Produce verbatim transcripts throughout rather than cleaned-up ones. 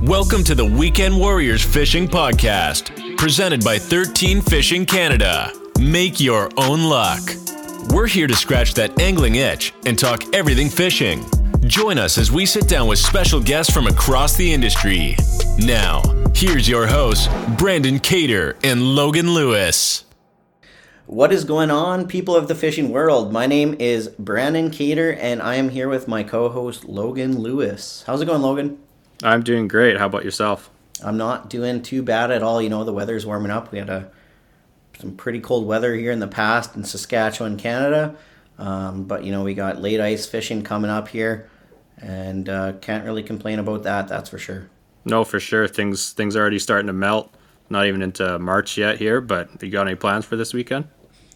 Welcome to the Weekend Warriors Fishing Podcast, presented by thirteen Fishing Canada. Make your own luck. We're here to scratch that angling itch and talk everything fishing. Join us as we sit down with special guests from across the industry. Now, here's your hosts, Brandon Cater and Logan Lewis. What is going on, people of the fishing world? My name is Brandon Cater, and I am here with my co-host, Logan Lewis. How's it going, Logan? I'm doing great. How about yourself? I'm not doing too bad at all. You know, the weather's warming up. We had a, some pretty cold weather here in the past in Saskatchewan, Canada. Um, but, you know, we got late ice fishing coming up here, and uh, can't really complain about that, that's for sure. No, for sure. Things things are already starting to melt. Not even into March yet here, but you got any plans for this weekend?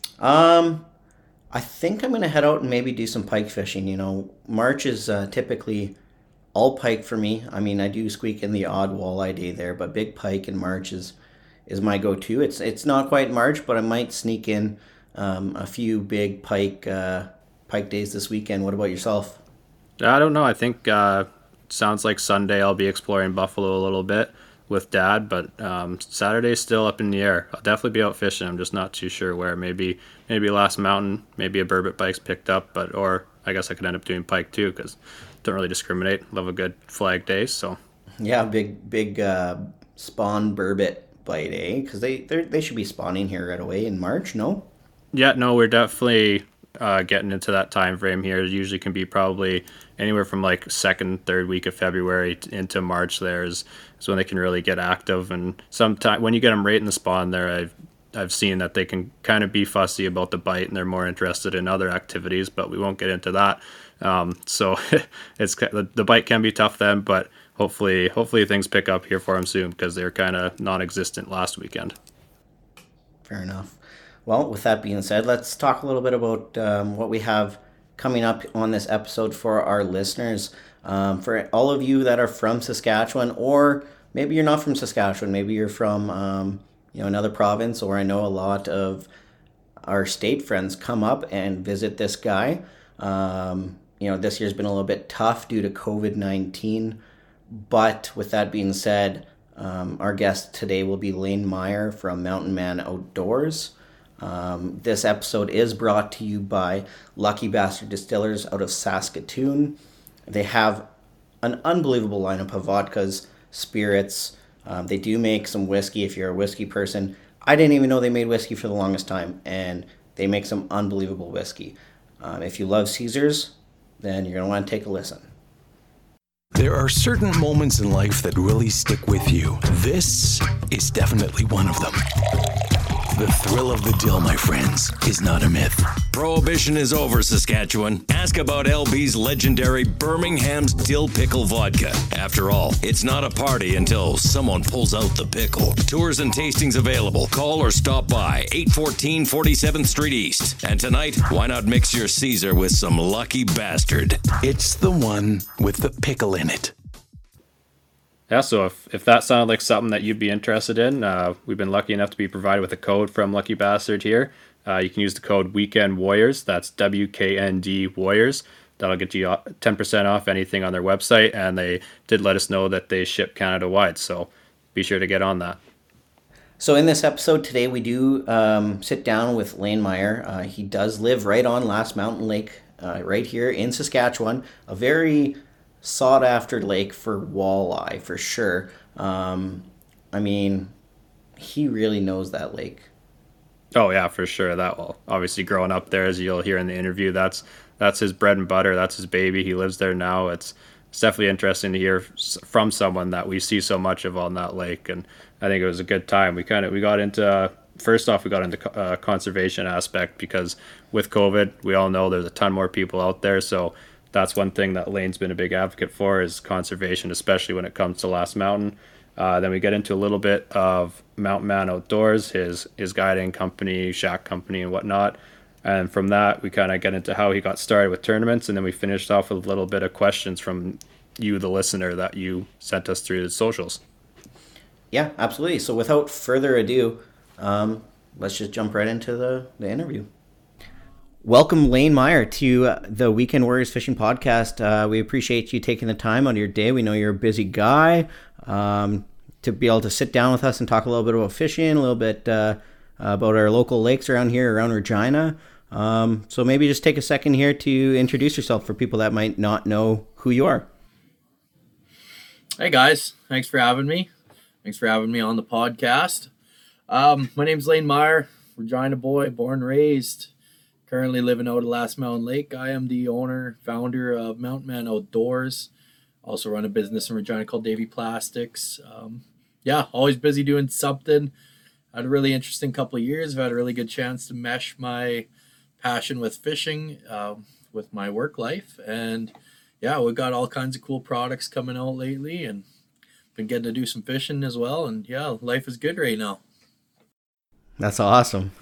Um, I think I'm going to head out and maybe do some pike fishing. You know, March is uh, typically all pike for me. I mean, I do squeak in the odd walleye day there, but big pike in March is is my go-to. It's it's not quite March, but I might sneak in um, a few big pike uh, pike days this weekend. What about yourself? I don't know. I think uh, sounds like Sunday I'll be exploring Buffalo a little bit with Dad, but um, Saturday's still up in the air. I'll definitely be out fishing. I'm just not too sure where. Maybe maybe Last Mountain, maybe a burbot bike's picked up, but or I guess I could end up doing pike too because don't really discriminate. Love a good flag day, so yeah, big big uh, spawn burbot bite, eh? Because they they should be spawning here right away in March. No. Yeah, no, we're definitely uh, getting into that time frame here. It usually can be probably anywhere from like second, third week of February into March. There is is when they can really get active, and sometimes when you get them right in the spawn there, I've I've seen that they can kind of be fussy about the bite and they're more interested in other activities, but we won't get into that. Um, so it's the, the bite can be tough then, but hopefully hopefully things pick up here for them soon because they're kind of non-existent last weekend. Fair enough. Well, with that being said, let's talk a little bit about um, what we have coming up on this episode for our listeners. Um, for all of you that are from Saskatchewan, or maybe you're not from Saskatchewan, maybe you're from um, you know another province, or I know a lot of our state friends come up and visit this guy. Um, you know, this year's been a little bit tough due to covid nineteen, but with that being said, um, our guest today will be Lane Meyer from Mountain Man Outdoors. Um, this episode is brought to you by Lucky Bastard Distillers out of Saskatoon. They have an unbelievable lineup of vodkas, spirits. Um, they do make some whiskey if you're a whiskey person. I didn't even know they made whiskey for the longest time, and they make some unbelievable whiskey. Um, if you love Caesars, then you're going to want to take a listen. There are certain moments in life that really stick with you. This is definitely one of them. The thrill of the dill, my friends, is not a myth. Prohibition is over, Saskatchewan. Ask about L B's legendary Birmingham's Dill Pickle Vodka. After all, it's not a party until someone pulls out the pickle. Tours and tastings available. Call or stop by eight fourteen forty-seventh Street East. And tonight, why not mix your Caesar with some Lucky Bastard? It's the one with the pickle in it. Yeah, so if, if that sounded like something that you'd be interested in, uh, we've been lucky enough to be provided with a code from Lucky Bastard here. Uh, you can use the code Weekend Warriors. That's W K N D Warriors. That'll get you ten percent off anything on their website, and they did let us know that they ship Canada-wide, so be sure to get on that. So in this episode today, we do um, sit down with Lane Meyer. Uh, he does live right on Last Mountain Lake, uh, right here in Saskatchewan, a very sought after lake for walleye for sure. Um, I mean, he really knows that lake. Oh yeah, for sure. That will obviously growing up there, as you'll hear in the interview, that's that's his bread and butter. That's his baby. He lives there now. It's it's definitely interesting to hear from someone that we see so much of on that lake, and I think it was a good time. We kind of we got into uh, first off we got into uh, conservation aspect because with COVID, we all know there's a ton more people out there, so that's one thing that Lane's been a big advocate for is conservation, especially when it comes to Last Mountain. Uh, then we get into a little bit of Mountain Man Outdoors, his his guiding company, shack company, and whatnot. And from that, we kind of get into how he got started with tournaments, and then we finished off with a little bit of questions from you, the listener, that you sent us through the socials. Yeah, absolutely. So without further ado, um, let's just jump right into the, the interview. welcome Lane Meyer to uh, the Weekend Warriors Fishing Podcast. Uh, we appreciate you taking the time out of your day. We know you're a busy guy. Um, to be able to sit down with us and talk a little bit about fishing, a little bit uh, about our local lakes around here, around Regina. Um, so maybe just take a second here to introduce yourself for people that might not know who you are. Hey guys, thanks for having me. Thanks for having me on the podcast. Um, my name's Lane Meyer, Regina boy, born and raised. Currently living out at Last Mountain Lake. I am the owner, founder of Mountain Man Outdoors. Also run a business in Regina called Davy Plastics. Um, yeah, always busy doing something. Had a really interesting couple of years. I've had a really good chance to mesh my passion with fishing um, with my work life. And yeah, we've got all kinds of cool products coming out lately and been getting to do some fishing as well. And yeah, life is good right now. That's awesome.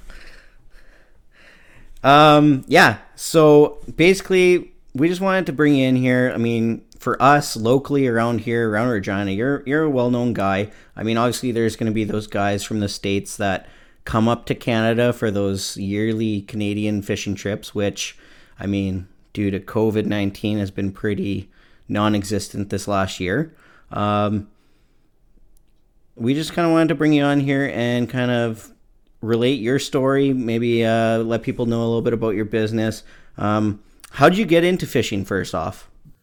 Um, yeah, so basically we just wanted to bring you in here. I mean, for us locally around here, around Regina, you're you're a well-known guy. I mean, obviously there's going to be those guys from the States that come up to Canada for those yearly Canadian fishing trips, which, I mean, due to covid nineteen has been pretty non-existent this last year. Um, we just kind of wanted to bring you on here and kind of relate your story, maybe uh, let people know a little bit about your business. Um, how'd you get into fishing first off?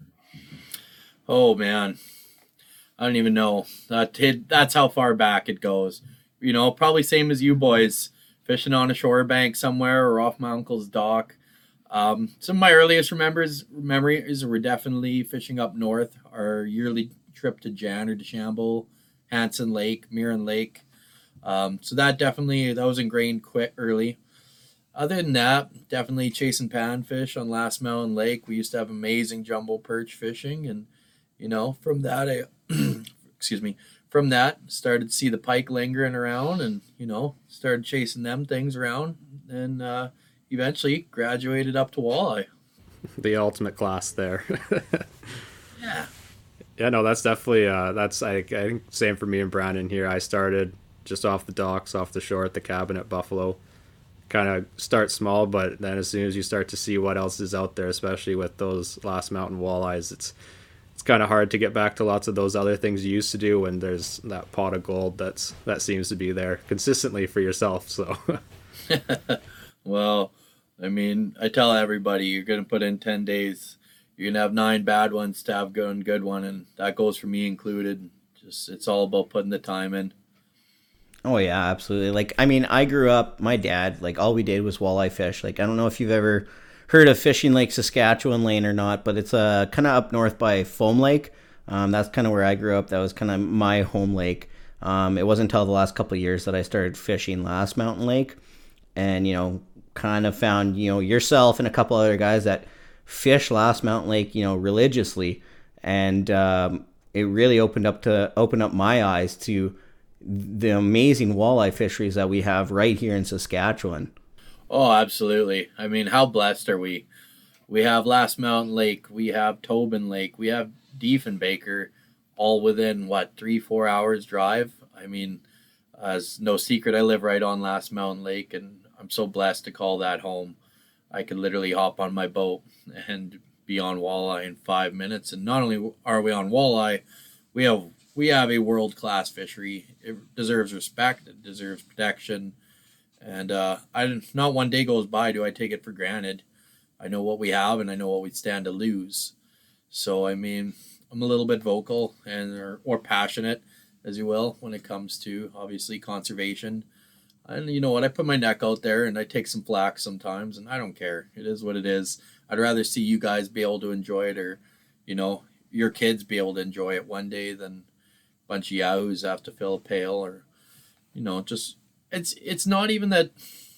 Oh man, I don't even know. That it, that's how far back it goes. You know, probably same as you boys, fishing on a shore bank somewhere or off my uncle's dock. Um, some of my earliest remembers memories were definitely fishing up north. Our yearly trip to Jan or DeChambeau, Hanson Lake, Mirren Lake. Um, so that definitely that was ingrained quick early. Other than that, definitely chasing panfish on Last Mountain Lake. We used to have amazing jumbo perch fishing, and you know, from that, I, excuse me, from that, started to see the pike lingering around and, you know, started chasing them things around and uh, eventually graduated up to walleye. The ultimate class there. Yeah. Yeah, no, that's definitely, uh, that's, I, I think, same for me and Brandon here. I started just off the docks, off the shore at the cabin at Buffalo. Kind of start small, but then as soon as you start to see what else is out there, especially with those Last Mountain walleyes, it's, it's kind of hard to get back to lots of those other things you used to do when there's that pot of gold that's that seems to be there consistently for yourself. So well, I mean, I tell everybody you're going to put in ten days. You're going to have nine bad ones to have one good one, and that goes for me included. Just it's all about putting the time in. Oh yeah, absolutely. Like, I mean, I grew up, my dad, like all we did was walleye fish. Like, I don't know if you've ever heard of Fishing Lake Saskatchewan, Lane, or not, but it's uh, kind of up north by Foam Lake. Um, that's kind of where I grew up. That was kind of my home lake. Um, it wasn't until the last couple of years that I started fishing Last Mountain Lake, and you know, kind of found you know yourself and a couple other guys that fish Last Mountain Lake, you know, religiously, and um, it really opened up to open up my eyes to the amazing walleye fisheries that we have right here in Saskatchewan. Oh, absolutely. I mean, how blessed are we? We have Last Mountain Lake, we have Tobin Lake, we have Diefenbaker, all within, what, three, four hours drive? I mean, as no secret, I live right on Last Mountain Lake, and I'm so blessed to call that home. I could literally hop on my boat and be on walleye in five minutes. And not only are we on walleye, we have we have a world-class fishery. It deserves respect. It deserves protection. And uh, I not one day goes by do I take it for granted. I know what we have, and I know what we stand to lose. So, I mean, I'm a little bit vocal and or, or passionate, as you will, when it comes to, obviously, conservation. And you know what? I put my neck out there, and I take some flack sometimes, and I don't care. It is what it is. I'd rather see you guys be able to enjoy it, or, you know, your kids be able to enjoy it one day than a bunch of yahoos have to fill a pail, or, you know, just... It's it's not even that.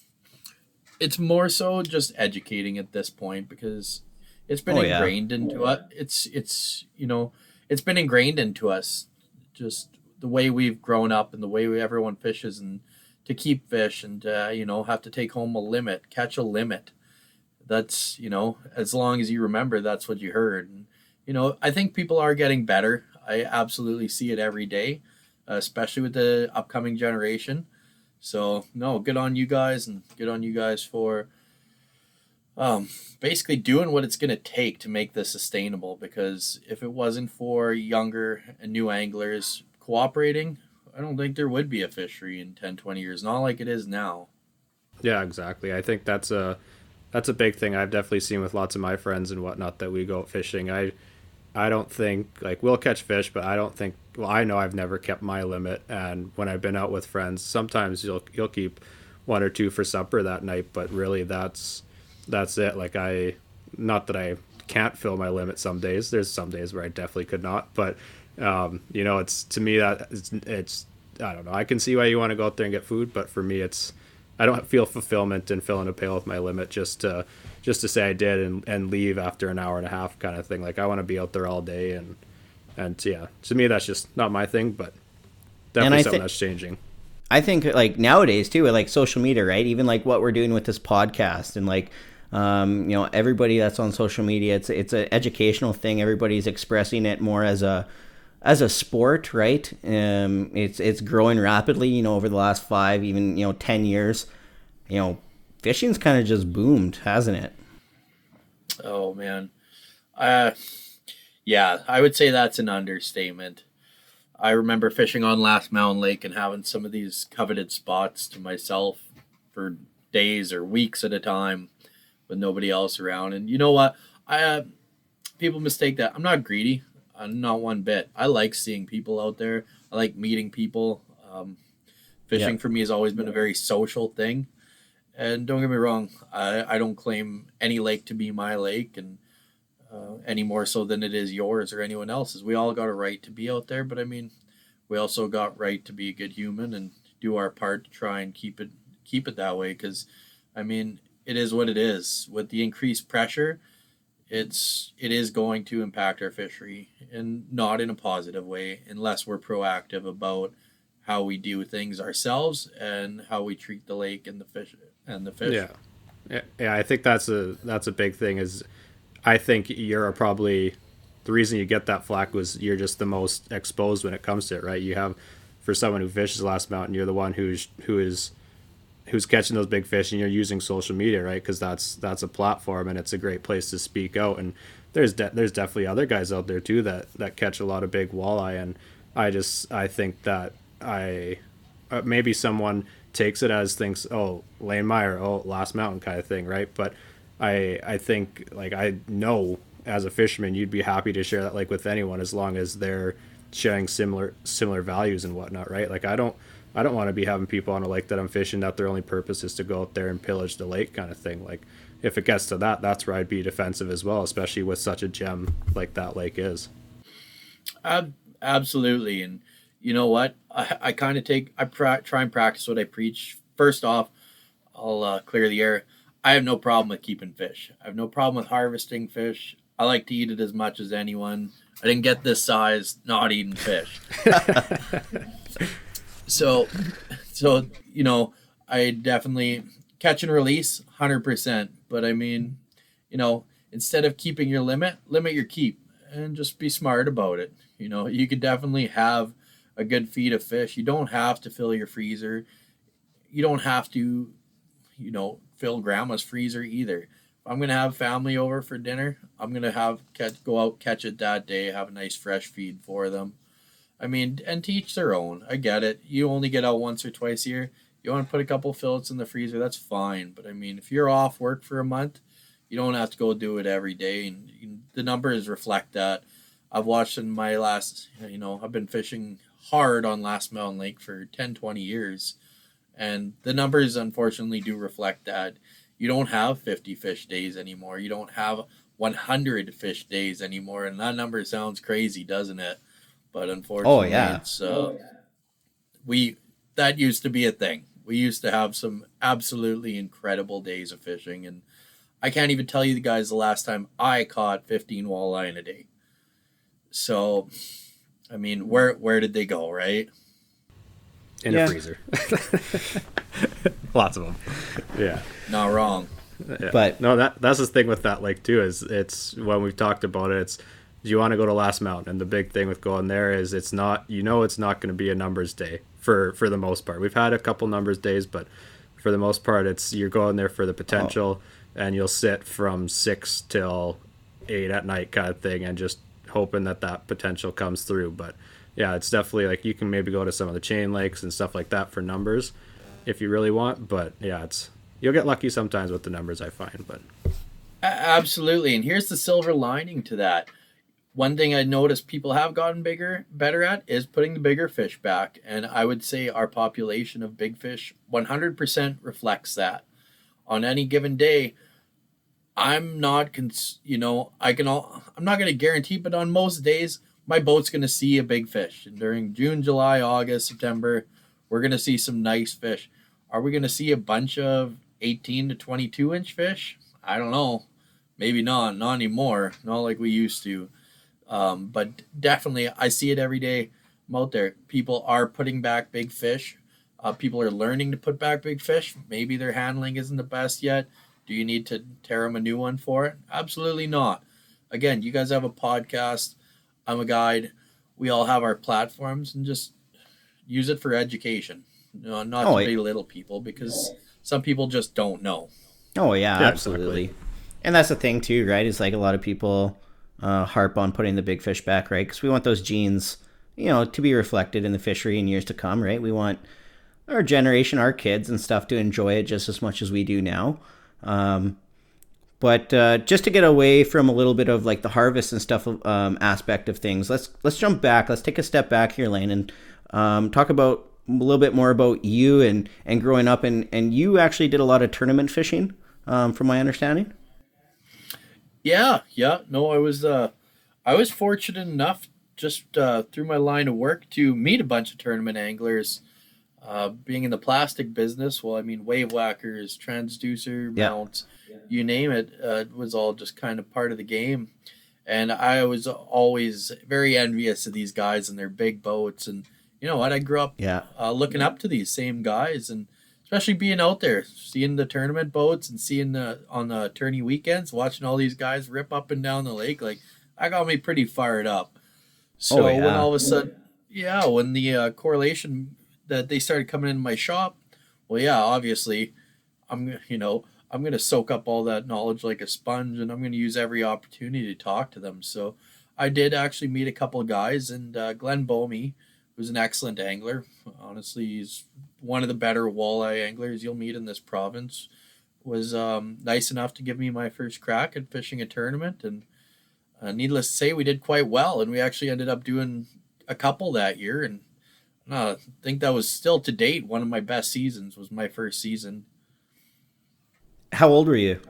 It's more so just educating at this point, because it's been oh, yeah. ingrained into us. It's it's you know it's been ingrained into us, just the way we've grown up and the way we, everyone fishes, and to keep fish and uh, you know have to take home a limit, catch a limit. That's you know as long as you remember, that's what you heard. And you know I think people are getting better. I absolutely see it every day, uh, especially with the upcoming generation. So, no, good on you guys, and good on you guys for um, basically doing what it's going to take to make this sustainable, because if it wasn't for younger and new anglers cooperating, I don't think there would be a fishery in ten, twenty years, not like it is now. Yeah, exactly. I think that's a that's a big thing I've definitely seen with lots of my friends and whatnot that we go out fishing. I I don't think, like, we'll catch fish, but I don't think, well, I know I've never kept my limit. And when I've been out with friends, sometimes you'll you'll keep one or two for supper that night, but really that's that's it. Like, I, not that I can't fill my limit some days. There's some days where I definitely could not, but um, you know, it's, to me, that it's, it's I don't know. I can see why you want to go out there and get food, but for me, it's, I don't feel fulfillment in filling a pail with my limit just to just to say I did and, and leave after an hour and a half kind of thing. Like, I want to be out there all day, and and yeah, to me that's just not my thing, but definitely something th- that's changing. I think, like, nowadays too, with like social media, right? Even like what we're doing with this podcast, and like um, you know, everybody that's on social media, it's it's an educational thing. Everybody's expressing it more as a as a sport, right? Um, it's it's growing rapidly, you know, over the last five, even, you know, ten years. You know, fishing's kind of just boomed, hasn't it? Oh man, uh, yeah, I would say that's an understatement. I remember fishing on Last Mountain Lake and having some of these coveted spots to myself for days or weeks at a time with nobody else around. And you know what? I uh, people mistake that. I'm not greedy. I'm not one bit. I like seeing people out there. I like meeting people. Um, fishing yeah. for me has always been a very social thing. And don't get me wrong, I, I don't claim any lake to be my lake, and uh, any more so than it is yours or anyone else's. We all got a right to be out there, but I mean, we also got right to be a good human and do our part to try and keep it keep it that way. Because, I mean, it is what it is. With the increased pressure, it's it is going to impact our fishery, and not in a positive way unless we're proactive about how we do things ourselves and how we treat the lake and the fish and the fish. Yeah, yeah, yeah. I think that's a that's a big thing. Is I think you're probably the reason you get that flack was you're just the most exposed when it comes to it, right? You have, for someone who fishes Last Mountain, you're the one who's who is who's catching those big fish, and you're using social media, right? Because that's that's a platform, and it's a great place to speak out. And there's de- there's definitely other guys out there too that that catch a lot of big walleye, and I just I think that I uh, maybe someone takes it as thinks, oh, Lane Meyer, oh, Last Mountain kind of thing, right? But I I think, like, I know as a fisherman you'd be happy to share that lake with anyone as long as they're sharing similar similar values and whatnot, right? Like, I don't I don't want to be having people on a lake that I'm fishing that their only purpose is to go out there and pillage the lake kind of thing. Like, if it gets to that, that's where I'd be defensive as well, especially with such a gem like that lake is. Ab- absolutely. And you know what? I, I kind of take, I pra- try and practice what I preach. First off, I'll uh, clear the air. I have no problem with keeping fish. I have no problem with harvesting fish. I like to eat it as much as anyone. I didn't get this size not eating fish. so, so, you know, I definitely catch and release one hundred percent. But I mean, you know, instead of keeping your limit, limit your keep and just be smart about it. You know, you could definitely have a good feed of fish. You don't have to fill your freezer. You don't have to, you know, fill grandma's freezer either. If I'm going to have family over for dinner, I'm going to have catch, go out, catch it that day, have a nice fresh feed for them. I mean, and to each their own. I get it. You only get out once or twice a year. You want to put a couple fillets in the freezer, that's fine. But I mean, if you're off work for a month, you don't have to go do it every day. And you, the numbers reflect that. I've watched in my last, you know, I've been fishing hard on Last Mountain Lake for ten, twenty years. And the numbers, unfortunately, do reflect that. You don't have fifty fish days anymore. You don't have one hundred fish days anymore. And that number sounds crazy, doesn't it? But unfortunately, oh, yeah. it's, uh, oh, yeah. we, that used to be a thing. We used to have some absolutely incredible days of fishing. And I can't even tell you, the guys, the last time I caught fifteen walleye in a day. So, I mean, where where did they go, right? In yeah. a freezer. Lots of them. Yeah. Not wrong. Yeah. But no, that that's the thing with that lake too, is it's when we've talked about it, it's, do you want to go to Last Mountain? And the big thing with going there is it's not, you know, it's not going to be a numbers day for, for the most part. We've had a couple numbers days, but for the most part, it's, you're going there for the potential. Oh. and you'll sit from six till eight at night kind of thing, and just hoping that that potential comes through. But yeah, it's definitely like you can maybe go to some of the chain lakes and stuff like that for numbers if you really want. But yeah, it's you'll get lucky sometimes with the numbers, I find. But absolutely. And here's the silver lining to that. One thing I noticed people have gotten bigger, better at is putting the bigger fish back. And I would say our population of big fish one hundred percent reflects that. On any given day, I'm not, cons- you know, I can all, I'm not going to guarantee, but on most days, my boat's going to see a big fish. And during June, July, August, September, we're going to see some nice fish. Are we going to see a bunch of eighteen to twenty-two inch fish? I don't know. Maybe not, not anymore. Not like we used to. Um, but definitely, I see it every day. I'm out there. People are putting back big fish. Uh, people are learning to put back big fish. Maybe their handling isn't the best yet. Do you need to tear them a new one for it? Absolutely not. Again, you guys have a podcast. I'm a guide. We all have our platforms, and just use it for education. You know, not oh, to belittle people, because some people just don't know. Oh, yeah, yeah absolutely. Exactly. And that's the thing, too, right? Is like a lot of people uh, harp on putting the big fish back, right? Because we want those genes, you know, to be reflected in the fishery in years to come, right? We want our generation, our kids and stuff to enjoy it just as much as we do now. Um, but uh, just to get away from a little bit of like the harvest and stuff um, aspect of things, let's let's jump back. Let's take a step back here, Lane, and um, talk about a little bit more about you and, and growing up. And, and you actually did a lot of tournament fishing, um, from my understanding. Yeah, yeah. No, I was uh, I was fortunate enough just uh, through my line of work to meet a bunch of tournament anglers. Uh, being in the plastic business, well, I mean, wave whackers, transducer yeah. mounts, you name it, uh, it was all just kind of part of the game. And I was always very envious of these guys and their big boats. And you know what? I grew up yeah. uh, looking up to these same guys, and especially being out there, seeing the tournament boats and seeing the on the tourney weekends, watching all these guys rip up and down the lake. Like, that got me pretty fired up. So oh, yeah. when all of a sudden, yeah, when the uh, correlation that they started coming into my shop, well, yeah, obviously, I'm, you know, I'm going to soak up all that knowledge like a sponge, and I'm going to use every opportunity to talk to them. So I did actually meet a couple of guys, and uh, Glenn Bomey, who's an excellent angler. Honestly, he's one of the better walleye anglers you'll meet in this province, was um, nice enough to give me my first crack at fishing a tournament. And uh, needless to say, we did quite well, and we actually ended up doing a couple that year. And uh, I think that was still to date one of my best seasons, was my first season. How old were you?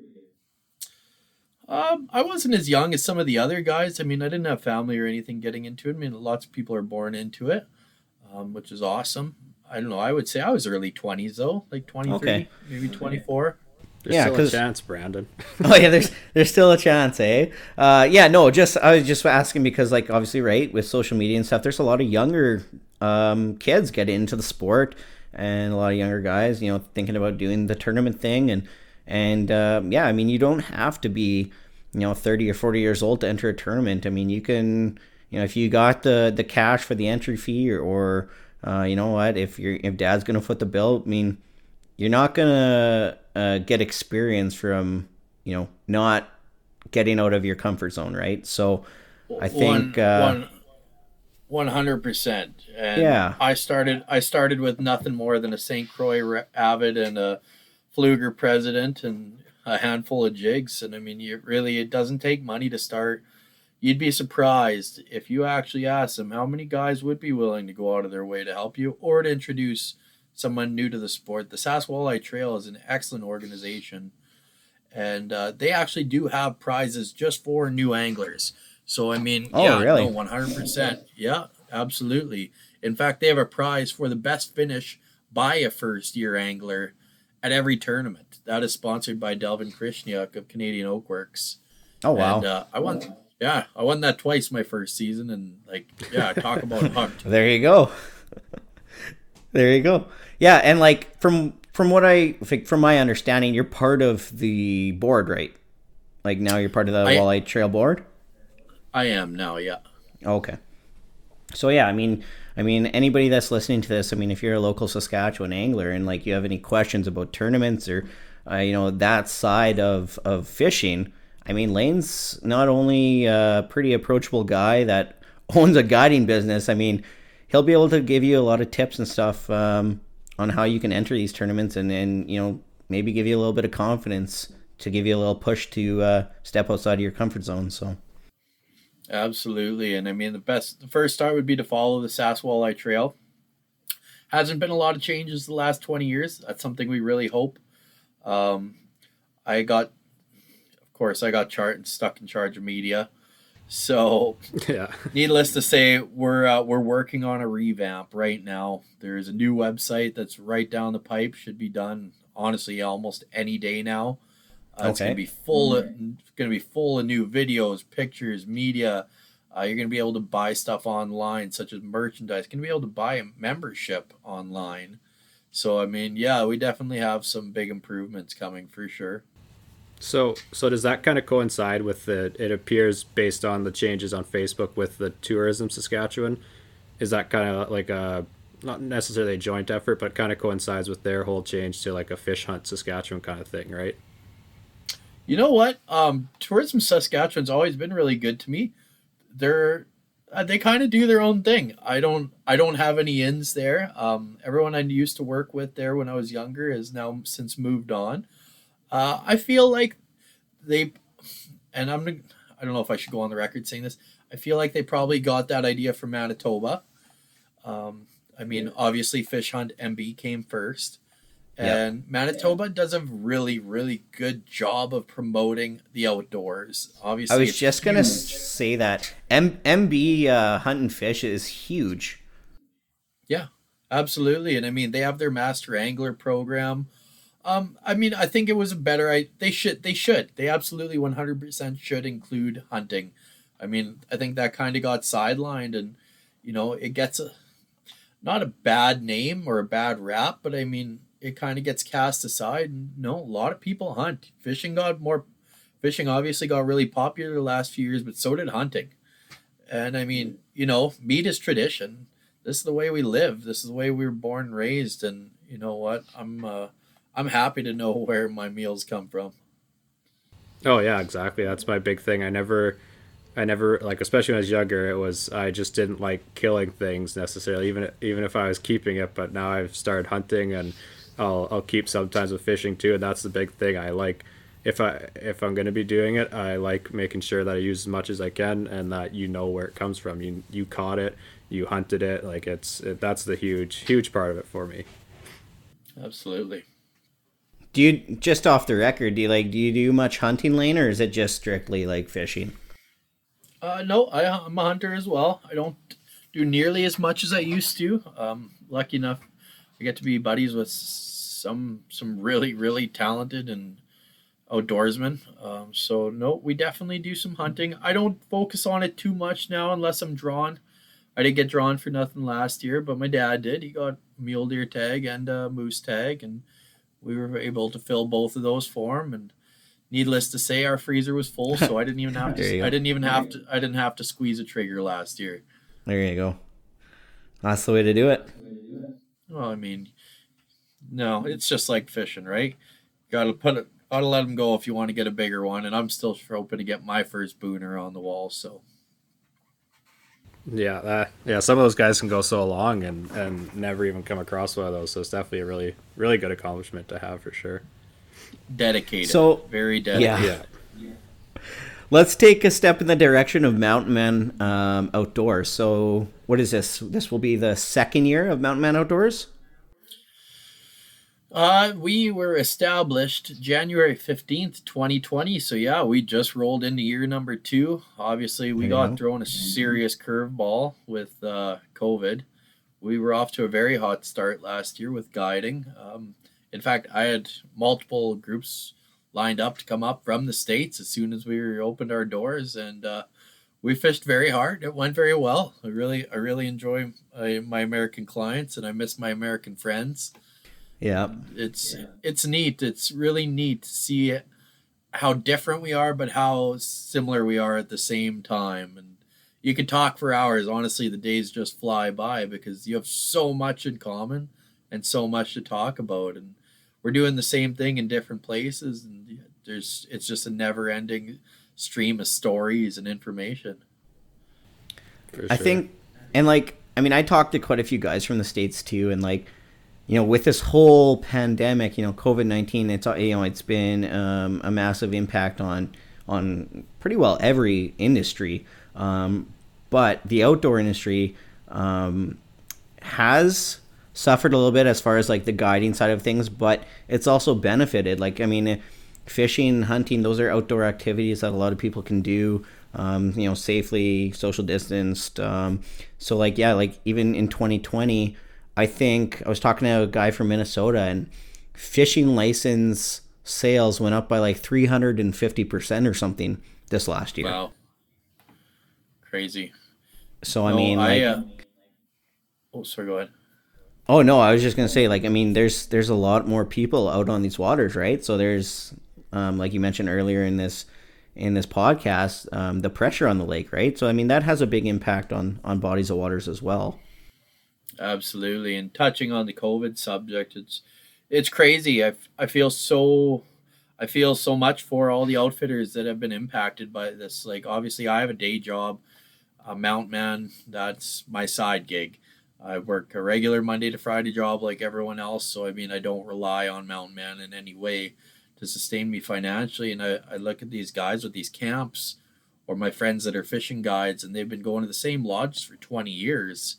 Um, I wasn't as young as some of the other guys. I mean, I didn't have family or anything getting into it. I mean, lots of people are born into it, um, which is awesome. I don't know. I would say I was early twenties, though, like twenty-three, okay. Maybe twenty-four. There's yeah, still a chance, Brandon. oh, yeah, there's there's still a chance, eh? Uh, yeah, no, just I was just asking because, like, obviously, right, with social media and stuff, there's a lot of younger um, kids getting into the sport, and a lot of younger guys, you know, thinking about doing the tournament thing. And, and um, yeah, I mean, you don't have to be, you know, thirty or forty years old to enter a tournament. I mean, you can, you know, if you got the, the cash for the entry fee, or, or uh, you know what, if you're if dad's going to foot the bill, I mean, you're not going to uh, get experience from, you know, not getting out of your comfort zone, right? So I think... One, uh, one, one hundred percent. And yeah. I started I started with nothing more than a Saint Croix Avid and a Pfluger President and a handful of jigs. And I mean, you really, it doesn't take money to start. You'd be surprised if you actually ask them how many guys would be willing to go out of their way to help you or to introduce someone new to the sport. The Sask Walleye Trail is an excellent organization, and uh, they actually do have prizes just for new anglers. So, I mean, oh, yeah, really? no, one hundred percent. Yeah, absolutely. In fact, they have a prize for the best finish by a first-year angler at every tournament. That is sponsored by Delvin Krishniuk of Canadian Oakworks. Oh, wow. And uh, I won, yeah, I won that twice my first season, and, like, yeah, talk about hooked. There you go. There you go. Yeah, and like from from what I from my understanding, you're part of the board, right? Like now you're part of the I, Walleye Trail board. I am now, yeah. Okay. So yeah, I mean, I mean, anybody that's listening to this, I mean, if you're a local Saskatchewan angler and like you have any questions about tournaments or uh, you know, that side of, of fishing, I mean, Lane's not only a pretty approachable guy that owns a guiding business. I mean, he'll be able to give you a lot of tips and stuff um, on how you can enter these tournaments, and, and, you know, maybe give you a little bit of confidence to give you a little push to uh, step outside of your comfort zone. So. Absolutely. And I mean, the best, the first start would be to follow the Sass Walleye Trail. Hasn't been a lot of changes the last twenty years. That's something we really hope. Um, I got, of course, I got chart stuck in charge of media. So, yeah. Needless to say, we're uh, we're working on a revamp right now. There's a new website that's right down the pipe. Should be done, honestly, almost any day now. Uh, okay. It's gonna be full. Of, it's gonna be full of new videos, pictures, media. Uh, you're gonna be able to buy stuff online, such as merchandise. You're gonna be able to buy a membership online. So I mean, yeah, we definitely have some big improvements coming for sure. So, so does that kind of coincide with the? It appears based on the changes on Facebook with the Tourism Saskatchewan. Is that kind of like a not necessarily a joint effort, but kind of coincides with their whole change to like a Fish Hunt Saskatchewan kind of thing, right? You know what? Um, Tourism Saskatchewan's always been really good to me. They're uh, they kind of do their own thing. I don't I don't have any ins there. Um, everyone I used to work with there when I was younger has now since moved on. Uh, I feel like they, and I'm I don't know if I should go on the record saying this. I feel like they probably got that idea from Manitoba. Um, I mean, yeah. Obviously, Fish Hunt M B came first. And yep. Manitoba does a really, really good job of promoting the outdoors. Obviously, I was just going to say that M- MB uh, Hunt and Fish is huge. Yeah, absolutely. And I mean, they have their Master Angler program. Um, I mean, I think it was a better, I, they should, they should, they absolutely one hundred percent should include hunting. I mean, I think that kind of got sidelined, and, you know, it gets a, not a bad name or a bad rap, but I mean, it kind of gets cast aside. No, a lot of people hunt. Fishing got more, fishing obviously got really popular the last few years, but so did hunting. And I mean, you know, meat is tradition. This is the way we live. This is the way we were born and raised. And you know what? I'm, uh, I'm happy to know where my meals come from. Oh yeah, exactly. That's my big thing. I never, I never like, especially when I was younger, it was, I just didn't like killing things necessarily, even, even if I was keeping it, but now I've started hunting, and I'll I'll keep sometimes with fishing too, and that's the big thing. I like if I if I'm gonna be doing it, I like making sure that I use as much as I can, and that you know where it comes from. You you caught it, you hunted it. Like it's it, that's the huge huge part of it for me. Absolutely. Do you, just off the record, do you like do you do much hunting, Lane, or is it just strictly like fishing? Uh, no, I, I'm a hunter as well. I don't do nearly as much as I used to. Um, lucky enough, I get to be buddies with some some really, really talented and outdoorsmen. Um, so, no, we definitely do some hunting. I don't focus on it too much now unless I'm drawn. I didn't get drawn for nothing last year, but my dad did. He got mule deer tag and a moose tag, and we were able to fill both of those for him. And needless to say, our freezer was full, so I didn't even have to. I didn't even have to. I didn't have to squeeze a trigger last year. There you go. That's the way to do it. Well, I mean, no, it's just like fishing, right? Got to put it. Got to let them go if you want to get a bigger one. And I'm still hoping to get my first booner on the wall. So. Yeah, uh, yeah. Some of those guys can go so long and, and never even come across one of those. So it's definitely a really really good accomplishment to have for sure. Dedicated. So very dedicated. Yeah. yeah. Let's take a step in the direction of Mountain Man um, Outdoors. So what is this? This will be the second year of Mountain Man Outdoors? Uh, we were established January fifteenth, twenty twenty. So yeah, we just rolled into year number two. Obviously, we got thrown a serious curveball with uh, COVID. We were off to a very hot start last year with guiding. Um, in fact, I had multiple groups lined up to come up from the States as soon as we opened our doors, and uh, we fished very hard. It went very well. I really, I really enjoy uh, my American clients, and I miss my American friends. Yeah, it's yeah. it's neat. It's really neat to see how different we are, but how similar we are at the same time. And you can talk for hours. Honestly, the days just fly by because you have so much in common and so much to talk about. And we're doing the same thing in different places, and there's it's just a never ending stream of stories and information. For I sure. think, and like, I mean, I talked to quite a few guys from the States too, and like, you know, with this whole pandemic, you know, COVID nineteen, it's, you know, it's been um, a massive impact on, on pretty well every industry. Um, but the outdoor industry um, has suffered a little bit as far as like the guiding side of things, but it's also benefited. Like, I mean, fishing, hunting, those are outdoor activities that a lot of people can do, um, you know, safely, social distanced. Um, so like, yeah, like even in twenty twenty, I think I was talking to a guy from Minnesota, and fishing license sales went up by like three hundred fifty percent or something this last year. Wow. Crazy. So, I No, mean, I, like, uh, oh, sorry, go ahead. oh no, I was just gonna say, like, I mean, there's there's a lot more people out on these waters, right? So there's, um, like you mentioned earlier in this in this podcast, um, the pressure on the lake, right? So I mean, that has a big impact on on bodies of waters as well. Absolutely. And touching on the COVID subject, it's it's crazy. I, I feel so I feel so much for all the outfitters that have been impacted by this. Like, obviously, I have a day job, a mount man. That's my side gig. I work a regular Monday to Friday job like everyone else. So, I mean, I don't rely on Mountain Man in any way to sustain me financially. And I, I look at these guys with these camps, or my friends that are fishing guides, and they've been going to the same lodges for twenty years.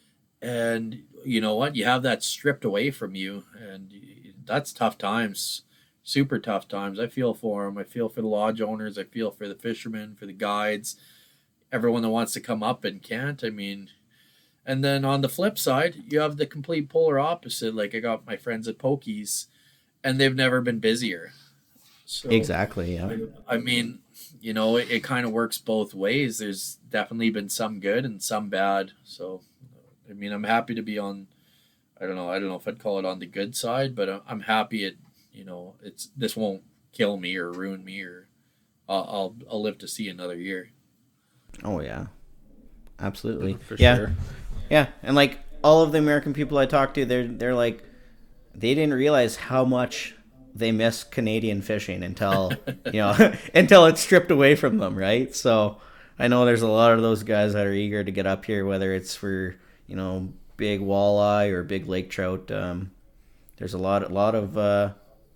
And you know what? You have that stripped away from you, and that's tough times, super tough times. I feel for them. I feel for the lodge owners. I feel for the fishermen, for the guides, everyone that wants to come up and can't. I mean, and then on the flip side, you have the complete polar opposite. Like, I got my friends at Pokies, and they've never been busier. So, Exactly. Yeah. I mean, you know, it, it kind of works both ways. There's definitely been some good and some bad. So, I mean, I'm happy to be on, I don't know, I don't know if I'd call it on the good side, but I'm happy it, you know, it's, this won't kill me or ruin me, or I'll, I'll, I'll live to see another year. Oh yeah, absolutely. For yeah. sure. Yeah, and like all of the American people I talk to, they're they're like, they didn't realize how much they miss Canadian fishing until you know until it's stripped away from them, right? So I know there's a lot of those guys that are eager to get up here, whether it's for you know big walleye or big lake trout. Um, there's a lot a lot of uh,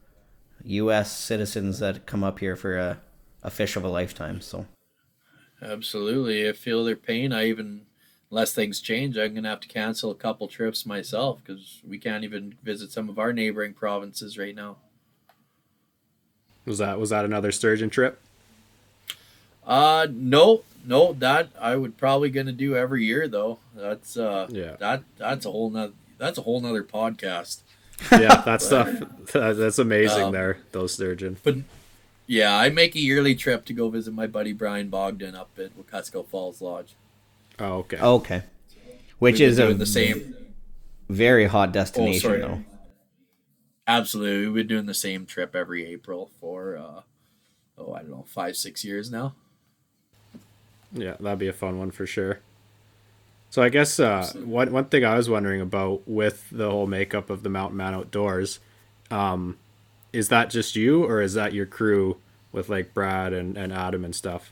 U S citizens that come up here for a, a fish of a lifetime. So Absolutely. I feel their pain. I even, unless things change, I'm going to have to cancel a couple trips myself because we can't even visit some of our neighboring provinces right now. Was that was that another sturgeon trip? Uh, no, no, that I would probably going to do every year though. That's, uh, Yeah. that, that's a whole nother, that's a whole nother podcast. Yeah, that stuff. That's amazing. Um, there, those sturgeon. But yeah, I make a yearly trip to go visit my buddy Brian Bogdan up at Wekusko Falls Lodge. Oh, okay. okay, which We've is been a doing the same. very hot Oh, destination sorry. though. Absolutely, we've been doing the same trip every April for uh, oh, I don't know, five, six years now. Yeah, that'd be a fun one for sure. So I guess uh, one one thing I was wondering about with the whole makeup of the Mountain Man Outdoors, um, is that just you or is that your crew with like Brad and, and Adam and stuff?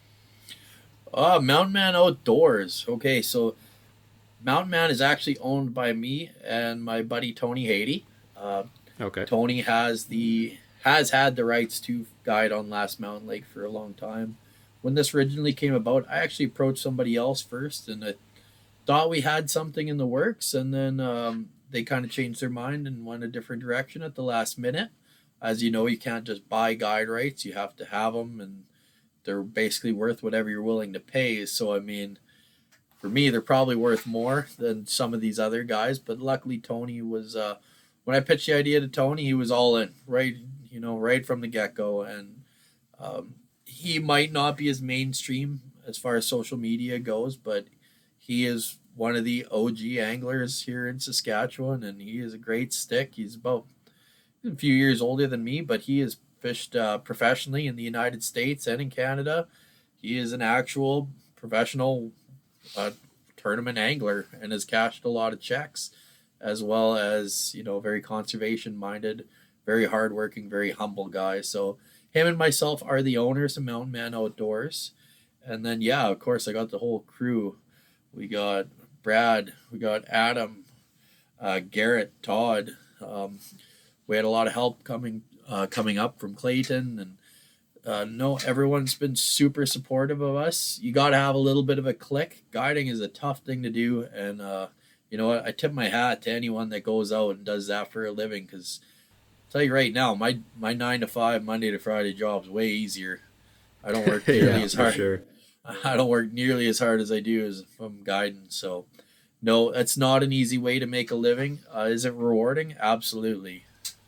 Uh, Mountain Man Outdoors. Okay, so Mountain Man is actually owned by me and my buddy Tony Haiti. Uh, Okay. Tony has the has had the rights to guide on Last Mountain Lake for a long time. When this originally came about, I actually approached somebody else first, and I thought we had something in the works, and then um, they kind of changed their mind and went a different direction at the last minute. As you know, you can't just buy guide rights; you have to have them, and they're basically worth whatever you're willing to pay. So, I mean, for me, they're probably worth more than some of these other guys. But luckily, Tony was. Uh, when I pitched the idea to Tony, he was all in, right? You know, right from the get go, and um, he might not be as mainstream as far as social media goes, but he is one of the O G anglers here in Saskatchewan, and he is a great stick. He's about a few years older than me, but he has fished uh, professionally in the United States and in Canada. He is an actual professional uh, tournament angler and has cashed a lot of checks. as well as, you know, very conservation minded, very hardworking, very humble guy. So him and myself are the owners of Mountain Man Outdoors. And then, yeah, of course, I got the whole crew. We got Brad, we got Adam, uh, Garrett, Todd. Um, we had a lot of help coming uh, coming up from Clayton, and uh, no, everyone's been super supportive of us. You got to have a little bit of a click. Guiding is a tough thing to do, and uh, you know what? I tip my hat to anyone that goes out and does that for a living, because I'll tell you right now, my my nine to five Monday to Friday job is way easier. I don't work nearly yeah, as hard. Sure. I don't work nearly as hard as I do as if I'm guiding. So, no, that's not an easy way to make a living. Uh, is it rewarding? Absolutely.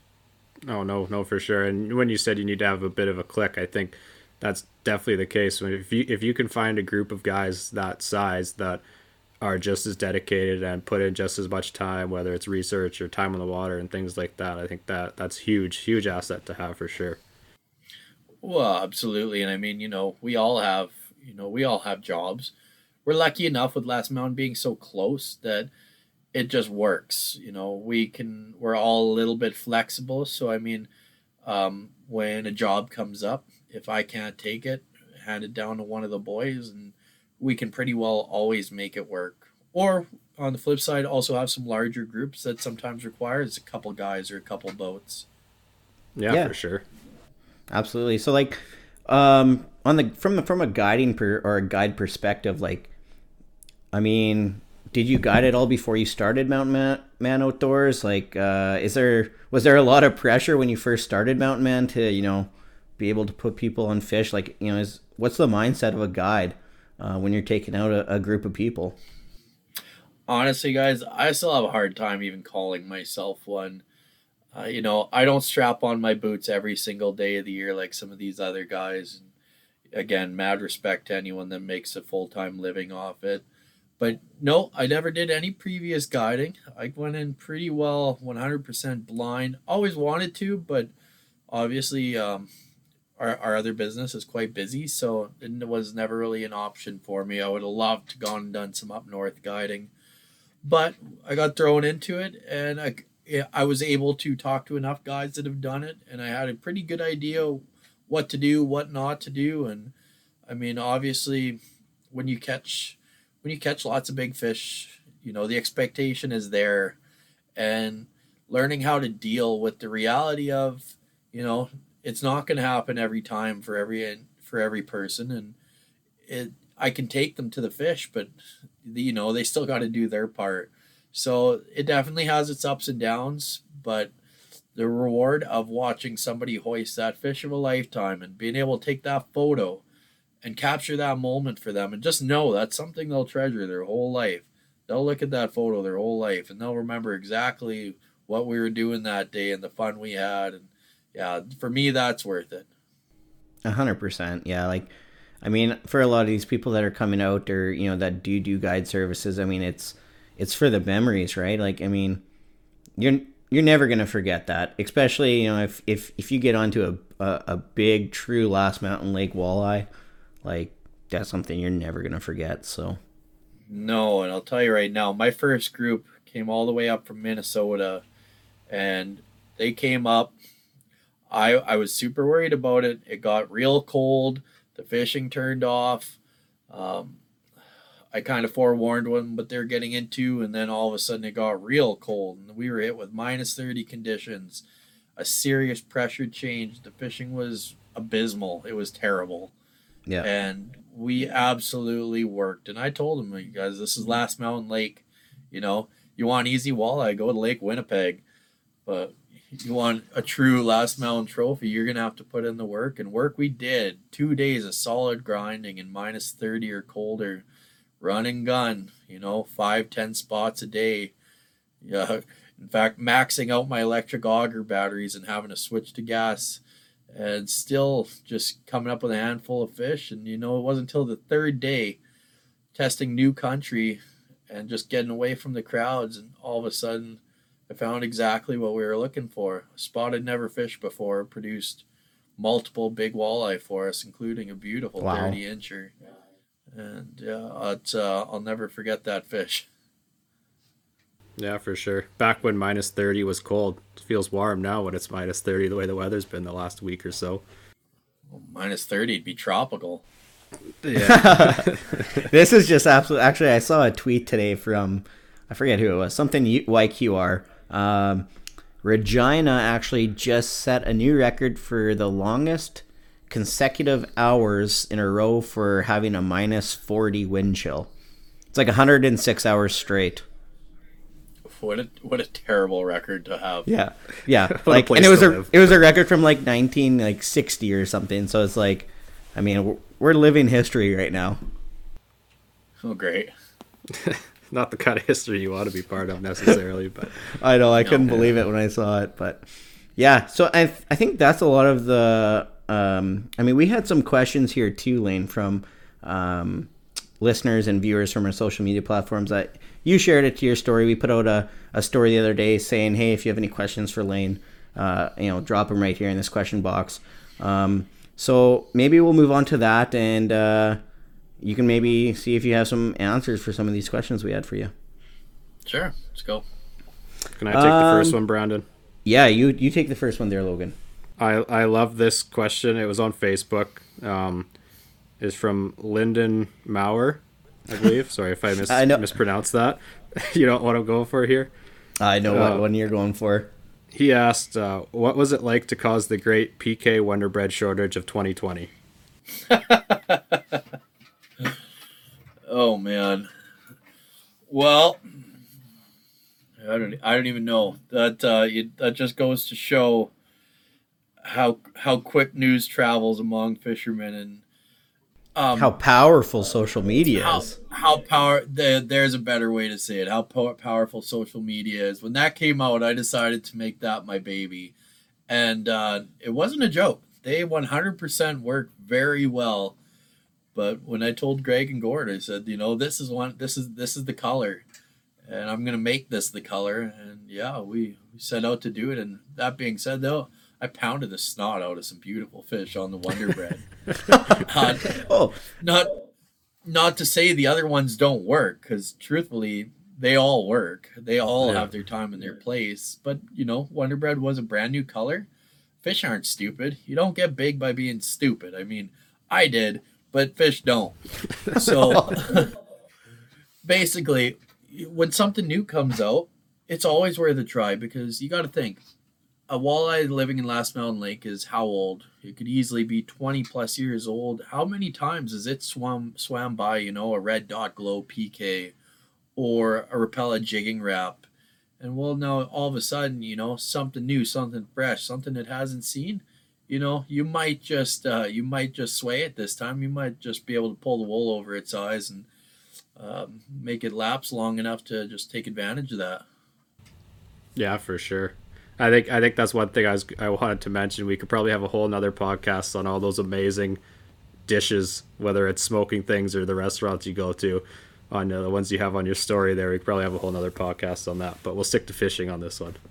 Oh, no, no, for sure. And when you said you need to have a bit of a click, I think that's definitely the case. If you if you can find a group of guys that size that are just as dedicated and put in just as much time, whether it's research or time on the water and things like that, I think that that's huge, huge asset to have for sure. Well, absolutely. And I mean, you know, we all have, you know, we all have jobs. We're lucky enough with Last Mountain being so close that it just works. You know, we can, we're all a little bit flexible. So, I mean, um, when a job comes up, if I can't take it, hand it down to one of the boys, and we can pretty well always make it work. Or on the flip side, also have some larger groups that sometimes requires a couple guys or a couple boats. Yeah, yeah. For sure. Absolutely. So like, um, on the, from the, from a guiding per, or a guide perspective, like, I mean, did you guide at all before you started Mountain Man, Man Outdoors? Like, uh, is there, was there a lot of pressure when you first started Mountain Man to, you know, be able to put people on fish? Like, you know, is, what's the mindset of a guide, uh, when you're taking out a, a group of people? Honestly, guys, I still have a hard time even calling myself one. Uh, you know, I don't strap on my boots every single day of the year like some of these other guys. And again, mad respect to anyone that makes a full-time living off it. But no, I never did any previous guiding. I went in pretty well one hundred percent blind. Always wanted to, but obviously um, our, our other business is quite busy, so it was never really an option for me. I would have loved to gone and done some up north guiding. But I got thrown into it, and I... I was able to talk to enough guys that have done it, and I had a pretty good idea what to do, what not to do. And I mean, obviously, when you catch when you catch lots of big fish, you know, the expectation is there, and learning how to deal with the reality of, you know, it's not going to happen every time for every for every person, and it I can take them to the fish, but you know, they still got to do their part. So it definitely has its ups and downs, but the reward of watching somebody hoist that fish of a lifetime and being able to take that photo and capture that moment for them, and just know that's something they'll treasure their whole life. They'll look at that photo their whole life, and they'll remember exactly what we were doing that day and the fun we had. And yeah, for me, that's worth it. A hundred percent. Yeah. Like, I mean, for a lot of these people that are coming out, or, you know, that do do guide services, I mean, it's, it's for the memories, right? Like, I mean, you're you're never gonna forget that, especially, you know, if if, if you get onto a, a a big true Last Mountain Lake walleye, like, that's something you're never gonna forget. So no, and I'll tell you right now, my first group came all the way up from Minnesota, and they came up. I I was super worried about it. It got real cold. The fishing turned off. Um, I kind of forewarned them what they're getting into, and then all of a sudden it got real cold, and we were hit with minus thirty conditions, a serious pressure change. The fishing was abysmal. It was terrible. Yeah. And we absolutely worked. And I told them, you guys, this is Last Mountain Lake. You know, you want easy walleye, go to Lake Winnipeg. But you want a true Last Mountain trophy, you're going to have to put in the work. And work we did. Two days of solid grinding in minus thirty or colder. Run and gun, you know, five, ten spots a day. Yeah, in fact, maxing out my electric auger batteries and having to switch to gas, and still just coming up with a handful of fish. And, you know, it wasn't until the third day testing new country and just getting away from the crowds, and all of a sudden I found exactly what we were looking for. A spot I'd never fished before produced multiple big walleye for us, including a beautiful wow. thirty incher. And yeah, it's, uh, I'll never forget that fish. Yeah, for sure. Back when minus thirty was cold. It feels warm now when it's minus thirty, the way the weather's been the last week or so. Well, minus thirty would be tropical. Yeah. This is just absolute. Actually, I saw a tweet today from, I forget who it was, something Y Q R. Um, Regina actually just set a new record for the longest consecutive hours in a row for having a minus forty wind chill. It's like one hundred six hours straight. What a what a terrible record to have. Yeah, yeah. What a like, place and it was to a live. it was a record from like nineteen like sixty or something. So it's like, I mean, we're, we're living history right now. Oh, great. Not the kind of history you want to be part of necessarily, but I know, I couldn't No. believe it when I saw it, but yeah. So I th- I think that's a lot of the. Um, I mean, we had some questions here too, Lane, from um, listeners and viewers from our social media platforms. That you shared it to your story. We put out a, a story the other day saying, hey, if you have any questions for Lane, uh, you know, drop them right here in this question box. Um, so maybe we'll move on to that, and uh, you can maybe see if you have some answers for some of these questions we had for you. Sure, let's go. can I take the first Um, one, Brandon? Yeah, you you take the first one there, Logan. I I love this question. It was on Facebook. Um, is from Lyndon Maurer, I believe. Sorry if I, mis- I know. mispronounced that. You know what I'm going for here? I know Uh, what one you're going for. He asked, uh, what was it like to cause the great P K Wonder Bread shortage of twenty twenty? Oh man. Well, I don't. I don't even know that. Uh, you, that just goes to show how how quick news travels among fishermen, and um, How powerful social media how, is. how power there, there's a better way to say it, how po- powerful social media is. When that came out, I decided to make that my baby, and uh, it wasn't a joke. They one hundred percent work very well. But when I told Greg and Gord, I said, you know, this is one this is this is the color, and I'm gonna make this the color. And yeah, we, we set out to do it. And that being said, though, I pounded the snot out of some beautiful fish on the Wonder Bread. uh, Oh, not not to say the other ones don't work, because truthfully they all work, they all Yeah. have their time and their place. But you know, Wonder Bread was a brand new color. Fish aren't stupid. You don't get big by being stupid. I mean, I did, but fish don't. So basically, when something new comes out, it's always worth a try, because you got to think, a walleye living in Last Mountain Lake is how old? It could easily be twenty plus years old. How many times has it swum swam by, you know, a red dot glow P K or a Rapella jigging wrap? And well, now all of a sudden, you know, something new, something fresh, something it hasn't seen, you know, you might just uh, you might just sway it this time. You might just be able to pull the wool over its eyes and um, make it lapse long enough to just take advantage of that. Yeah, for sure. I think I think that's one thing I was I wanted to mention. We could probably have a whole nother podcast on all those amazing dishes, whether it's smoking things or the restaurants you go to, on uh, the ones you have on your story there. We could probably have a whole nother podcast on that, but we'll stick to fishing on this one.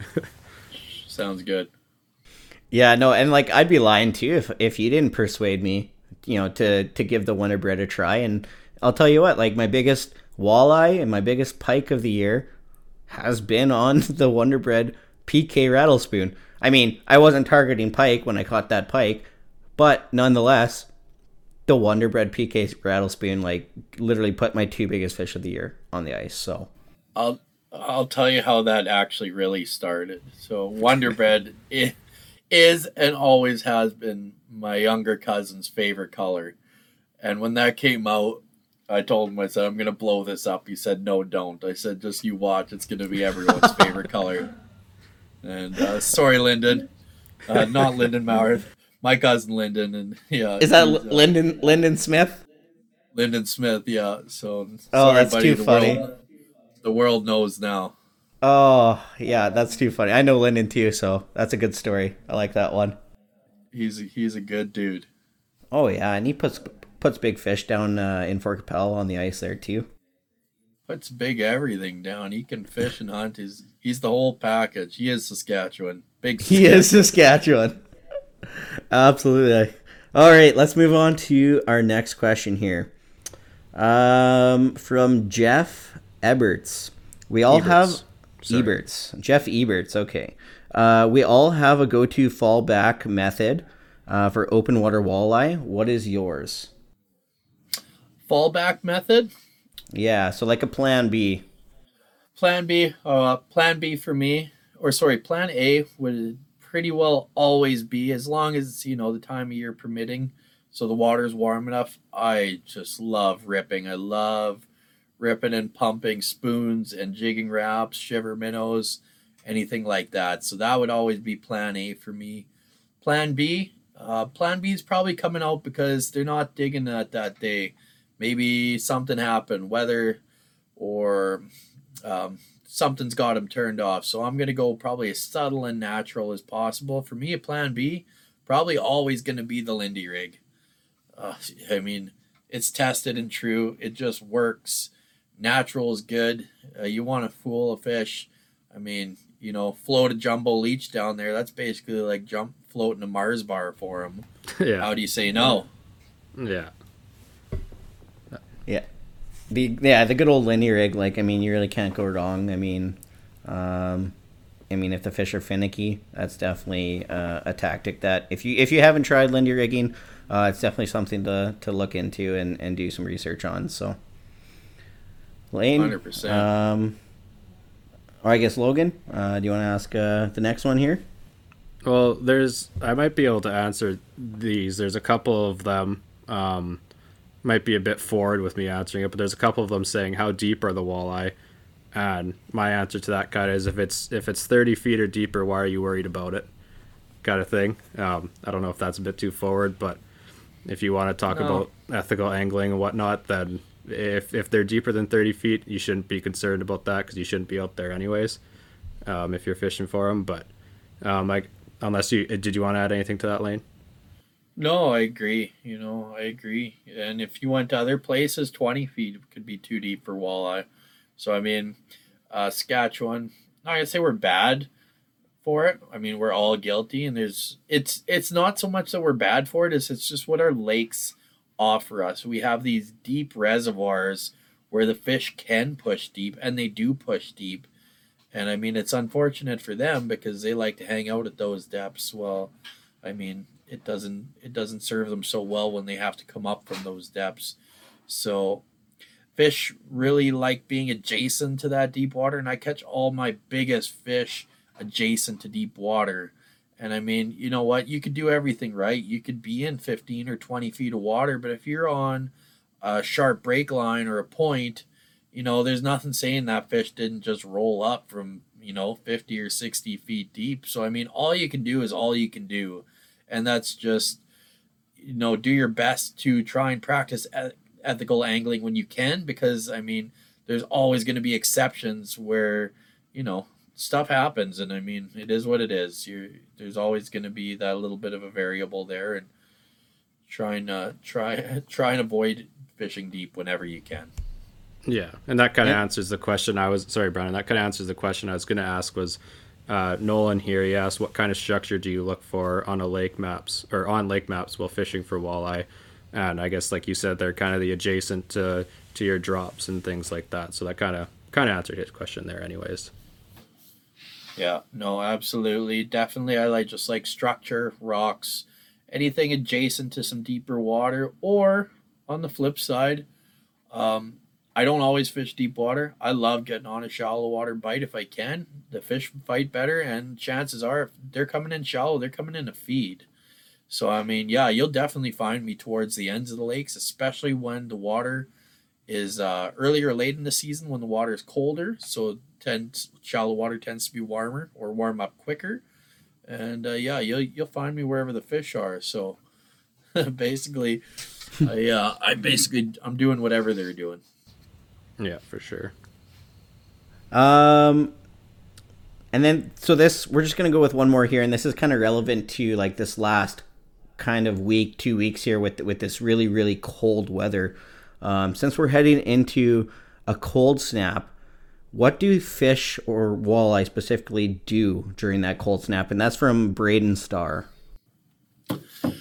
Sounds good. yeah, no, and like I'd be lying too if if you didn't persuade me, you know, to to give the Wonder Bread a try. And I'll tell you what, like my biggest walleye and my biggest pike of the year has been on the Wonder Bread P K rattle spoon. I mean, I wasn't targeting pike when I caught that pike, but nonetheless, the Wonder Bread P K rattle spoon like literally put my two biggest fish of the year on the ice. So I'll I'll tell you how that actually really started. So Wonder Bread i- is and always has been my younger cousin's favorite color. And when that came out, I told him, I said, I'm going to blow this up. He said, no, don't. I said, just you watch. It's going to be everyone's favorite color. And uh, sorry, Lyndon. Uh, not Lyndon Maurer. My cousin Lyndon. And yeah, is that he's, L- uh, Lyndon Lyndon Smith? Lyndon Smith, yeah. So Oh, sorry, that's buddy, too the funny. World, the world knows now. Oh, yeah, that's too funny. I know Lyndon too, so that's a good story. I like that one. He's a, he's a good dude. Oh, yeah, and he puts puts big fish down uh, in Fort Capel on the ice there too. Puts big everything down. He can fish and hunt. He's he's the whole package. He is Saskatchewan. Big. He is Saskatchewan. Absolutely. All right, let's move on to our next question here. Um, from Jeff Eberts. We all Eberts. have Sorry. Eberts. Jeff Eberts. Okay. Uh, we all have a go-to fallback method uh, for open water walleye. What is yours? Fallback method? Yeah, so like a plan B. Plan B, uh, plan B for me, or sorry, plan A would pretty well always be, as long as, you know, the time of year permitting, so the water's warm enough. I just love ripping. I love ripping and pumping spoons and jigging wraps, shiver minnows, anything like that. So that would always be plan A for me. Plan B, uh, plan B is probably coming out because they're not digging that that day. Maybe something happened, weather, or um, something's got them turned off. So I'm going to go probably as subtle and natural as possible. For me, a plan B, probably always going to be the Lindy rig. Uh, I mean, it's tested and true. It just works. Natural is good. Uh, you want to fool a fish. I mean, you know, float a jumbo leech down there. That's basically like jump floating a Mars bar for him. Yeah. How do you say no? Yeah. Yeah. The yeah, the good old Lindy rig, like, I mean, you really can't go wrong. I mean, um, I mean, if the fish are finicky, that's definitely uh, a tactic that if you if you haven't tried Lindy rigging, uh, it's definitely something to, to look into and, and do some research on. So, Lane, one hundred percent. Um, or I guess Logan, uh, do you want to ask uh, the next one here? Well, there's I might be able to answer these. There's a couple of them. Um, might be a bit forward with me answering it, but there's a couple of them saying how deep are the walleye, and my answer to that kind of is if it's if it's thirty feet or deeper, why are you worried about it, kind of thing. Um, I don't know if that's a bit too forward, but if you want to talk No. about ethical angling and whatnot, then if if they're deeper than thirty feet, you shouldn't be concerned about that because you shouldn't be out there anyways. Um, if you're fishing for them, but um, like unless you did you want to add anything to that, Lane? No, I agree. You know, I agree. And if you went to other places, twenty feet could be too deep for walleye. So, I mean, uh, Saskatchewan, not gonna say we're bad for it. I mean, we're all guilty, and there's it's it's not so much that we're bad for it, it's it's just what our lakes offer us. We have these deep reservoirs where the fish can push deep, and they do push deep. And I mean, it's unfortunate for them because they like to hang out at those depths. Well, I mean, it doesn't it doesn't serve them so well when they have to come up from those depths. So fish really like being adjacent to that deep water, and I catch all my biggest fish adjacent to deep water. And I mean, you know what? You could do everything right. You could be in fifteen or twenty feet of water, but if you're on a sharp break line or a point, you know, there's nothing saying that fish didn't just roll up from, you know, fifty or sixty feet deep. So, I mean, all you can do is all you can do. And that's just, you know, do your best to try and practice ethical angling when you can, because, I mean, there's always going to be exceptions where, you know, stuff happens. And, I mean, it is what it is. You're, there's always going to be that little bit of a variable there, and try and, uh, try, try and avoid fishing deep whenever you can. Yeah, and that kind of Yeah. answers the question I was, sorry, Brandon, that kind of answers the question I was going to ask was, uh, Nolan here, he asked, what kind of structure do you look for on a lake maps, or on lake maps while fishing for walleye? And I guess, like you said, they're kind of the adjacent to, to your drops and things like that. So that kind of kind of answered his question there anyways. Yeah, no, absolutely. Definitely, I like just like structure, rocks, anything adjacent to some deeper water. Or on the flip side, um, I don't always fish deep water. I love getting on a shallow water bite if I can. The fish fight better, and chances are if they're coming in shallow, they're coming in to feed. So, I mean, yeah, you'll definitely find me towards the ends of the lakes, especially when the water is uh, early or late in the season when the water is colder. So tends, shallow water tends to be warmer or warm up quicker. And, uh, yeah, you'll, you'll find me wherever the fish are. So, basically, I, uh, I basically, I'm doing whatever they're doing. Yeah, for sure. Um, and then, so this, we're just going to go with one more here, and this is kind of relevant to like this last kind of week, two weeks here with, with this really, really cold weather. Um, since we're heading into a cold snap, what do fish or walleye specifically do during that cold snap? And that's from Braden Starr.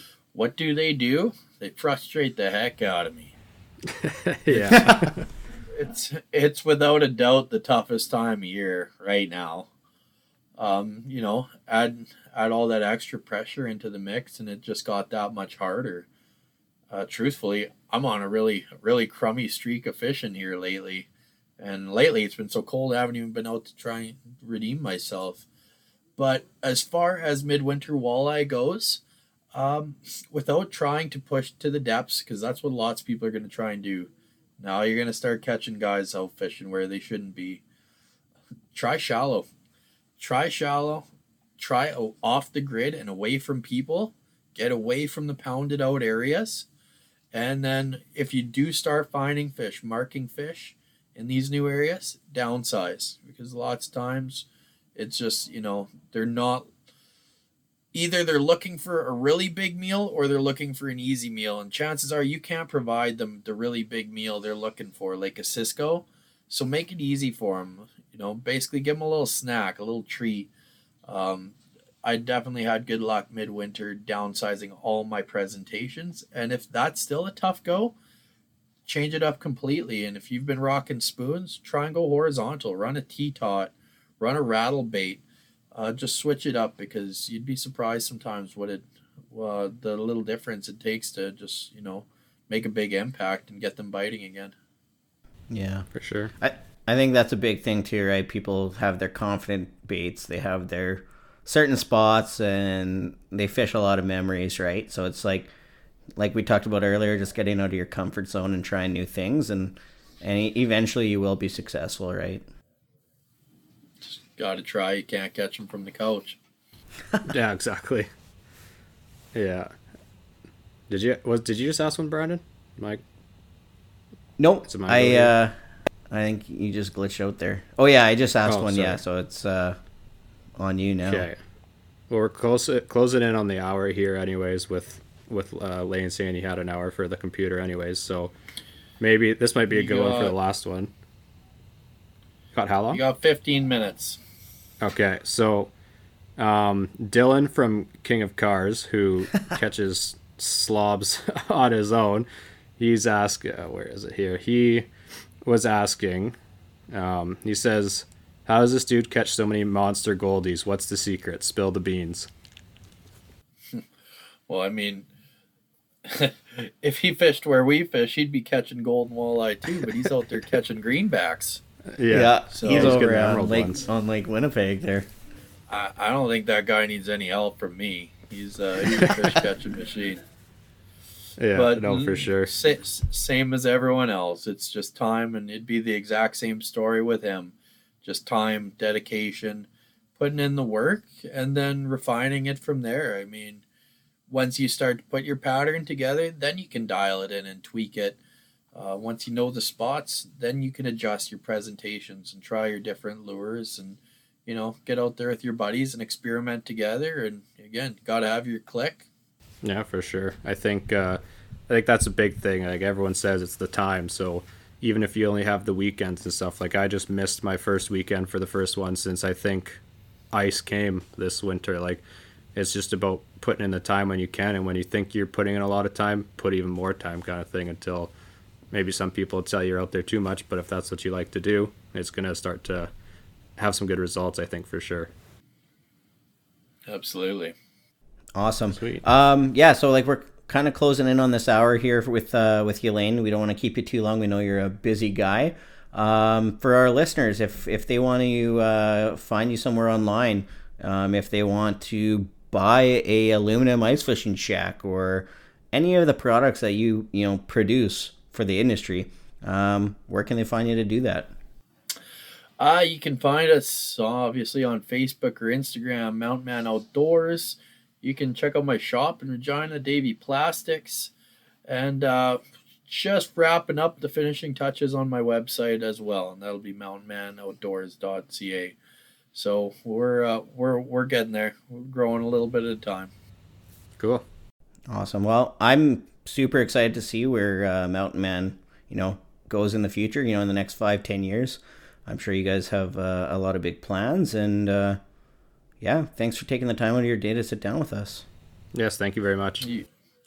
What do they do? They frustrate the heck out of me. Yeah. it's it's without a doubt the toughest time of year right now. Um, you know, add add all that extra pressure into the mix, and it just got that much harder. Uh, truthfully, I'm on a really really crummy streak of fishing here lately, and lately it's been so cold I haven't even been out to try and redeem myself. But as far as midwinter walleye goes, um, without trying to push to the depths, because that's what lots of people are going to try and do. Now you're going to start catching guys out fishing where they shouldn't be. Try shallow. Try shallow. Try off the grid and away from people. Get away from the pounded out areas. And then if you do start finding fish, marking fish in these new areas, downsize. Because lots of times it's just, you know, they're not, either they're looking for a really big meal or they're looking for an easy meal. And chances are you can't provide them the really big meal they're looking for, like a Cisco. So make it easy for them. You know, basically give them a little snack, a little treat. Um, I definitely had good luck midwinter downsizing all my presentations. And if that's still a tough go, change it up completely. And if you've been rocking spoons, try and go horizontal. Run a T-tot, run a rattle bait. Uh, just switch it up, because you'd be surprised sometimes what it, uh, the little difference it takes to just, you know, make a big impact and get them biting again. Yeah, For sure. I I think that's a big thing too, right? People have their confident baits, they have their certain spots, and they fish a lot of memories, right? So it's like, like we talked about earlier, just getting out of your comfort zone and trying new things, and and eventually you will be successful, right? Got to try. You can't catch them from the couch. Yeah, exactly. Yeah. Did you was did you just ask one, Brandon? Mike? Nope. Is it my I ability? uh, I think you just glitched out there. Oh yeah, I just asked Oh, one. sorry. Yeah, so it's uh, on you now. Okay. Well, we're close closing in on the hour here, anyways. With with uh, Lane saying he had an hour for the computer, anyways. So maybe this might be a You good one for got- the last one. Got how long? You got fifteen minutes. Okay, so um, Dylan from King of Cars, who catches slobs on his own, he's asked, uh, where is it here? He was asking, um, he says, how does this dude catch so many monster goldies? What's the secret? Spill the beans. Well, I mean, if he fished where we fish, he'd be catching golden walleye too, but he's out there catching greenbacks. Yeah, So- he's He's over getting on emerald Lake ones. on Lake Winnipeg there. I, I don't think that guy needs any help from me. He's, uh, he's a fish catching machine. Yeah, But no, for mm, sure. sa- same as everyone else. It's just time, and it'd be the exact same story with him. Just time, dedication, putting in the work, and then refining it from there. I mean, once you start to put your pattern together, then you can dial it in and tweak it. Uh, once you know the spots, then you can adjust your presentations and try your different lures, and you know, get out there with your buddies and experiment together. And again, got to have your click. Yeah, for sure. I think uh, I think that's a big thing. Like everyone says, it's the time. So even if you only have the weekends and stuff, like I just missed my first weekend for the first one since I think ice came this winter. Like it's just about putting in the time when you can, and when you think you're putting in a lot of time, put even more time, kind of thing. Until maybe some people tell you you're out there too much, but if that's what you like to do, it's gonna start to have some good results. I think for sure. Absolutely. Awesome. Sweet. Um, yeah, so like we're kind of closing in on this hour here with uh, with you, Lane. We don't want to keep you too long. We know you're a busy guy. Um, for our listeners, if if they want to uh, find you somewhere online, um, if they want to buy a aluminum ice fishing shack or any of the products that you you know produce for the industry, um, where can they find you to do that? Uh, you can find us obviously on Facebook or Instagram, Mountain Man Outdoors. You can check out my shop in Regina, Davy Plastics. And uh, just wrapping up the finishing touches on my website as well, and that'll be mountain man outdoors dot c a. So we're uh, we're we're getting there. We're growing a little bit at a time. Cool. Awesome. Well, I'm super excited to see where uh, Mountain Man, you know, goes in the future. You know, in the next five, ten years. I'm sure you guys have uh, a lot of big plans, and uh, yeah, thanks for taking the time out of your day to sit down with us. Yes, thank you very much. You,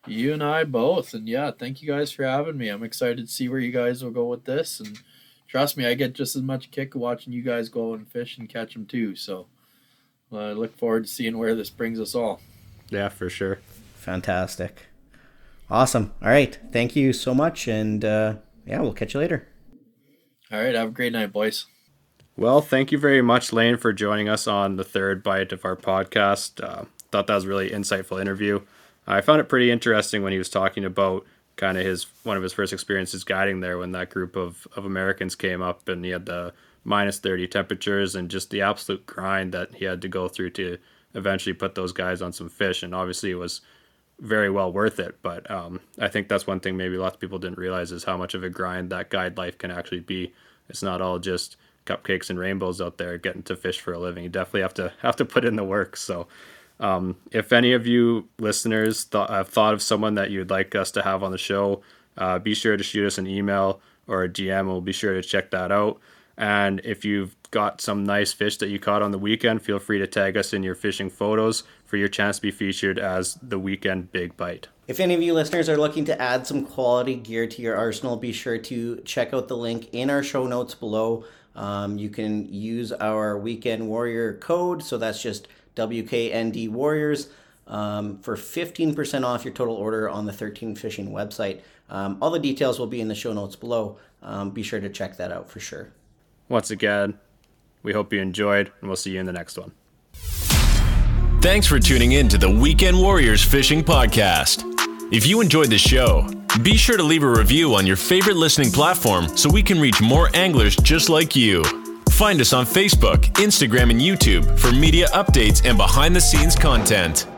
You and I both. And yeah, thank you guys for having me. I'm excited to see where you guys will go with this. And trust me, I get just as much kick watching you guys go and fish and catch them too. So I uh, look forward to seeing where this brings us all. Yeah, for sure. Fantastic. Awesome. All right. Thank you so much. And uh, yeah, we'll catch you later. All right. Have a great night, boys. Well, thank you very much, Lane, for joining us on the third bite of our podcast. Uh, thought that was a really insightful interview. I found it pretty interesting when he was talking about kind of his one of his first experiences guiding there when that group of, of Americans came up and he had the minus thirty temperatures and just the absolute grind that he had to go through to eventually put those guys on some fish. And obviously it was very well worth it. But um, I think that's one thing maybe lots of people didn't realize is how much of a grind that guide life can actually be. It's not all just cupcakes and rainbows out there getting to fish for a living. You definitely have to have to put in the work. So um, if any of you listeners th- have thought of someone that you'd like us to have on the show, uh, be sure to shoot us an email or a D M. We'll be sure to check that out. And if you've got some nice fish that you caught on the weekend, feel free to tag us in your fishing photos for your chance to be featured as the weekend big bite. If any of you listeners are looking to add some quality gear to your arsenal, be sure to check out the link in our show notes below. Um, you can use our Weekend Warrior code, so that's just W K N D Warriors, um, for fifteen percent off your total order on the thirteen Fishing website. Um, all the details will be in the show notes below. Um, be sure to check that out for sure. Once again, we hope you enjoyed, and we'll see you in the next one. Thanks for tuning in to the Weekend Warriors Fishing Podcast. If you enjoyed the show, be sure to leave a review on your favorite listening platform so we can reach more anglers just like you. Find us on Facebook, Instagram, and YouTube for media updates and behind-the-scenes content.